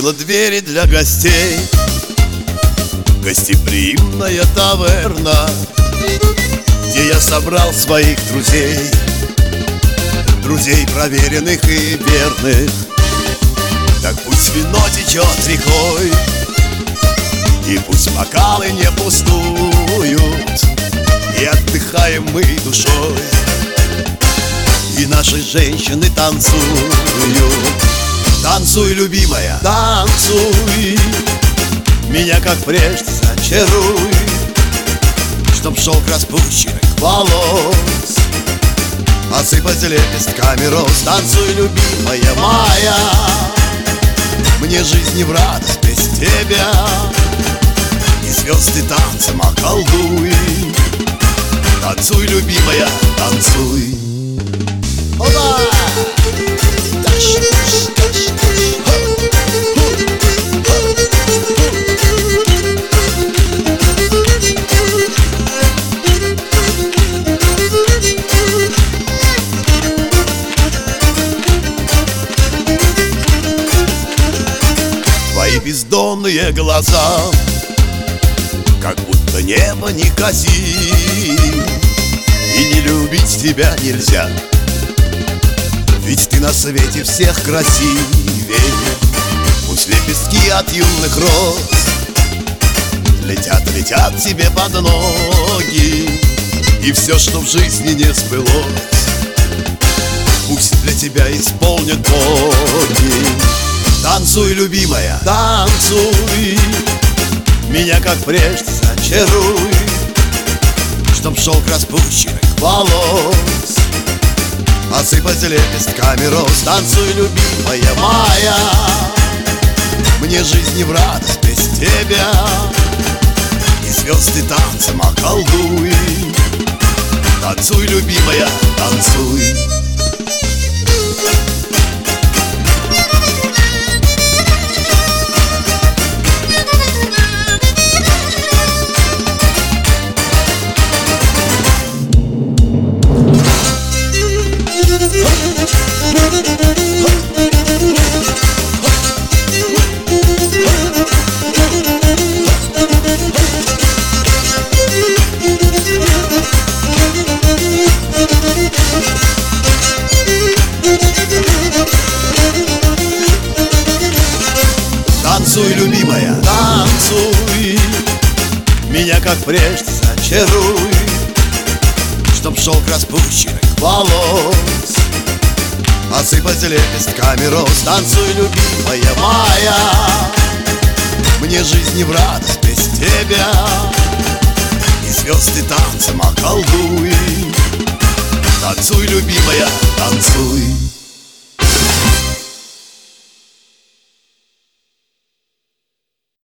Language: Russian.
открыла двери для гостей. Гостеприимная таверна, где я собрал своих друзей. Друзей проверенных и верных. Так пусть вино течет рекой, и пусть бокалы не пустуют, и отдыхаем мы душой, и наши женщины танцуют. Танцуй, любимая, танцуй, меня как прежде зачаруй, чтоб шелк распущенных волос осыпать лепестками роз. Танцуй, любимая моя, мне жизнь не в радость без тебя, и звезды танцем околдуй. Танцуй, любимая, танцуй. Опа! Таш, таш, таш, таш. Твои бездонные глаза, как будто небо не косим, и не любить тебя нельзя, ведь ты на свете всех красивее. Пусть лепестки от юных роз летят, летят тебе под ноги, и все, что в жизни не сбылось, пусть для тебя исполнят боги. Танцуй, любимая, танцуй, меня как прежде зачаруй, чтоб шелк распущенных волос осыпать лепестками роз. Танцуй, любимая моя, мне жизнь не в радость без тебя, и звезды танцем околдуй. Танцуй, любимая, танцуй. Танцуй, любимая, танцуй, меня как прежде зачаруй, чтоб шелк распущенных волос осыпать лепестками роз. Танцуй, любимая моя, мне жизнь не в радость без тебя, и звезды танцем околдуй. Танцуй, любимая, танцуй.